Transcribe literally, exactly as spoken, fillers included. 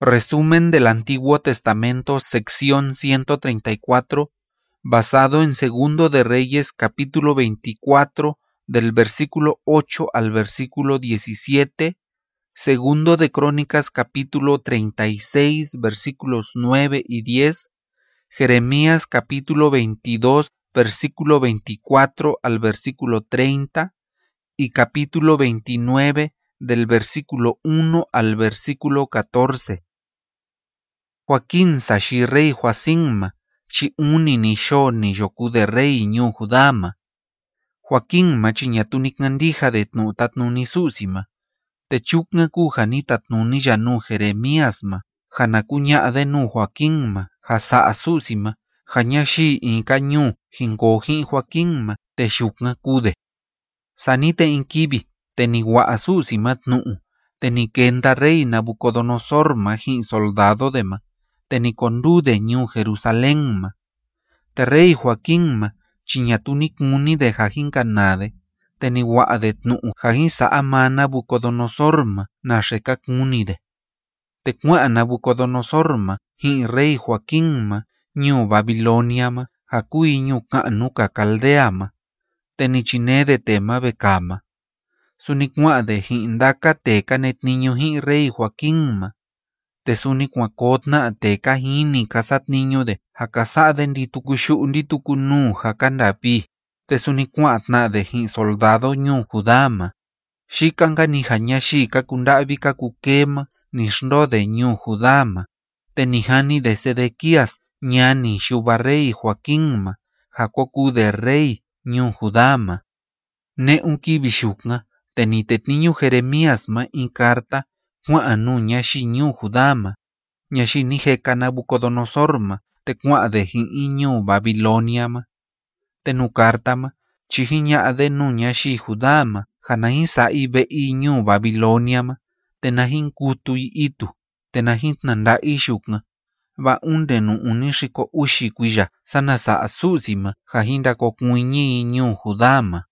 Resumen del Antiguo Testamento, sección ciento treinta y cuatro, basado en Segundo de Reyes, capítulo veinticuatro, del versículo ocho al versículo diecisiete, Segundo de Crónicas, capítulo treinta y seis, versículos nueve y diez, Jeremías, capítulo veintidós, versículo veinticuatro al versículo treinta, y capítulo veintinueve, del versículo uno al versículo catorce. Joaquín sashi rey Joacimma, chi uni ni sho ni yoku de rey ñu Judama. Joaquín ma chi ñatunik ngandija de tnu tatnu ni susima. Te chuknga ku jani tatnu ni yanu Jeremías ma, jana kuña de nu Joaquín ma, jasa asusima, janya shi inka ñu jinkoji Joaquín ma, te shuknga kude. Sanite inkibi, te ni wa asusima tnu, te ni kenda rey Nabucodonosor ma jin soldado de ma. Te ni condude ñu Jerusalén ma. Te rey Joaquín ma, chiñatunik muni de jajin kanade, te ni wa de tnu jajin sa ma Nabucodonosor ma, na shekak muni de. Te kwa Nabucodonosor ma, jin rey Joaquín ma, ñu Babilonia ma, jakui ñu ka'nu ka Caldea ma. Te ni chine de tema bekama. Sunik wa de jin daka teka net niño jin rey Joaquín ma. Te suni kwakotna teka hini kasat niño de hakasa de ndi tukushu ndi tukunu hakandapi. Te suni kwatna de hin soldado ñu Judama. Shikanga ni hanya shika kundabi kakukema ni shndo de ñu Judama. Te ni hani de Sedequías ñani shuba rey Joaquín ma, hakoku de rey ñu Judama. Ne unki bishukna, te ni tet niño Jeremías ma in carta kwa anu ñashi ñu Judama, ñashi ni jeka Nabucodonosor ma, te kwa de jin iñu Babilonia ma. Te nu carta ma, chihiña de nu ñashi Judama, janahin sa ibe iñu Babilonia ma, te nahin kutu y itu, te nahin nanda ishukna, ba unde nu unishiko ushi kuya, sana sa asusima, jahinda kokuñi iñu Judama.